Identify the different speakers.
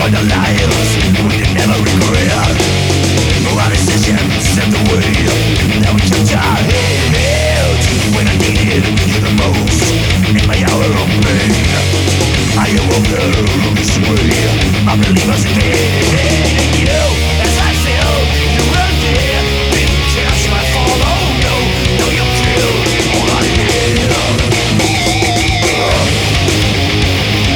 Speaker 1: the lives we can never regret. Our decisions set the way. Now we can die when I needed you the most. In my hour of pain, I awoke this way. I believe us again.